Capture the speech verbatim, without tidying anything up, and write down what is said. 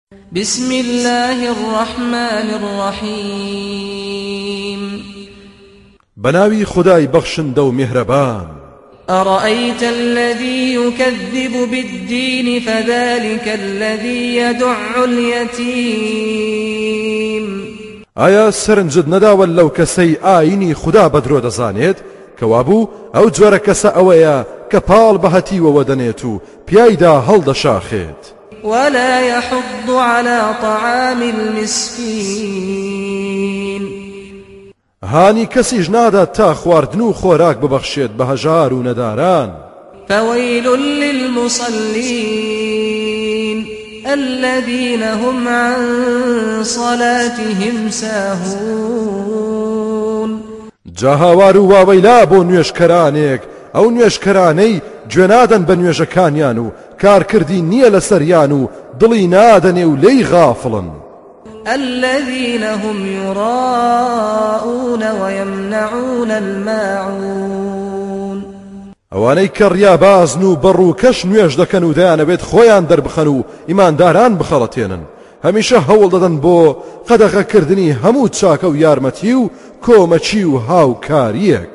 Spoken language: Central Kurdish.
بسم الله الرحمن الرحيم بناوي خداي بخشن دو مهربان أرأيت الذي يكذب بالدين فذلك الذي يدع اليتيم آیا سرنجد نداول لو کسی آینی خدا بدرو دزانید کوابو او جوار کس اویا کپال بهتی و ودنیتو پیایدا هل دشاخید ولا يحض على طعام المسكين هانی کسیش نادا تا خواردنو خوراک ببخشید به هجار و نداران فويل للمصلين الذين هم عن صلاتهم ساهون جاهاوارو واویلا بو نوێشکەرانێک ئەو نوێشکەرانەی گوێنادەن بە نوێژەکانیان و کارکردی نییە لەسەریان و دڵی نادەنێ و لێی غافڵن الذين هم يراءون ويمنعون الماعون ئەوانەی کە ڕیابازن و بەڕ و کەش نوێژ دەکەن و دەیانەوێت خۆیان دەربخەن و ئیمانداران بخەڵەتێنن هەمیشە هەوڵ دەدەن بۆ قەدەغەکردنی هەموو چاکە و یارمەتی و کۆمەچی و هاوکاریەک